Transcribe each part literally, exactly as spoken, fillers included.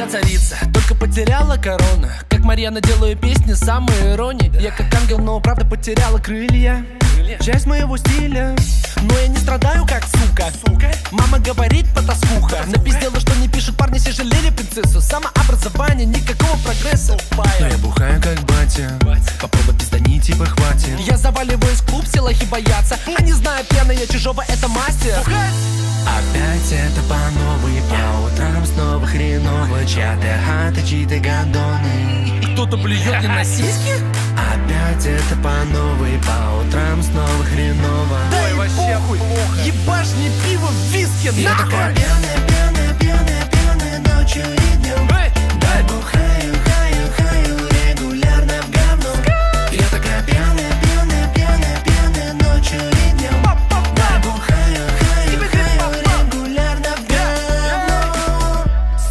Я царица, только потеряла корону. Как Марьяна делаю песни с самой иронией. Я как ангел, но правда потеряла крылья. Часть моего стиля, но я не страдаю как сука. Мама говорит потаскуха. Напиздела, что не пишут парни, все жалели принцессу. Самообразование, никакого прогресса. Но я бухаю как батя, попробуй пизданить типа хватит. Я заваливаюсь в клуб, все лохи боятся. Они знают, пьяный я чужого, это мастер. Опять это по новой, по утрам снова хреново. Чья-то хата, чьи-то гондоны. Кто-то плюет мне на сиськи? Опять это по новой, по утрам снова хреново. Да и вообще плохо. Ебашь мне пиво в виске, нахуй. Я такая пьяная, пьяная, пьяная, пьяная ночью и днем. Дай бухаю, хаю, хаю, регулярно в говно. Я такая пьяная, пьяная, пьяная, пьяная ночью и днем. Дай бухаю, хаю, хаю, регулярно в говно.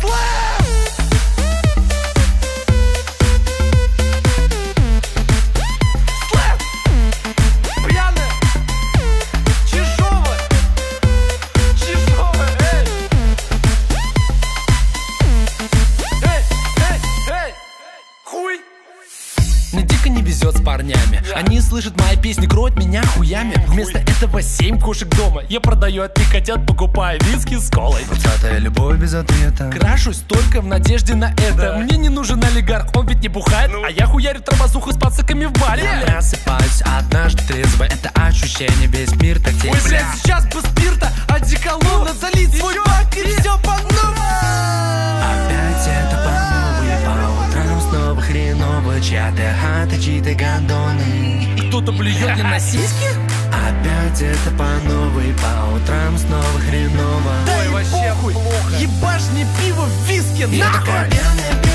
Пьяная, чижовая, чижовая, эй. Эй, эй, эй, хуй. Мне дико не везет с парнями. Они слышат мои песни, кроют меня хуями. Вместо этого семь кошек дома. Я продаю от них котят, покупаю виски с колой. Двадцатая любовь без ответа. Крашусь только в надежде на это. Мне не нужен олигарх, он ведь не бухает. А я хуярю тормозуху с пацаками в баре. Я просыпаюсь однажды трезво. Это ощущение, весь мир так Ой, блядь, сейчас бы спирта, одеколона, залить свой бак и все по новой. Опять это по новой, по утрам снова хреново. Чья-то хата, чьи-то гондоны. Кто-то плюет мне на сиськи? Опять это по новой, по утрам снова хреново. Да и вообще плохо. Ебашь мне пиво в виске, Я нахуй. такая пьяная,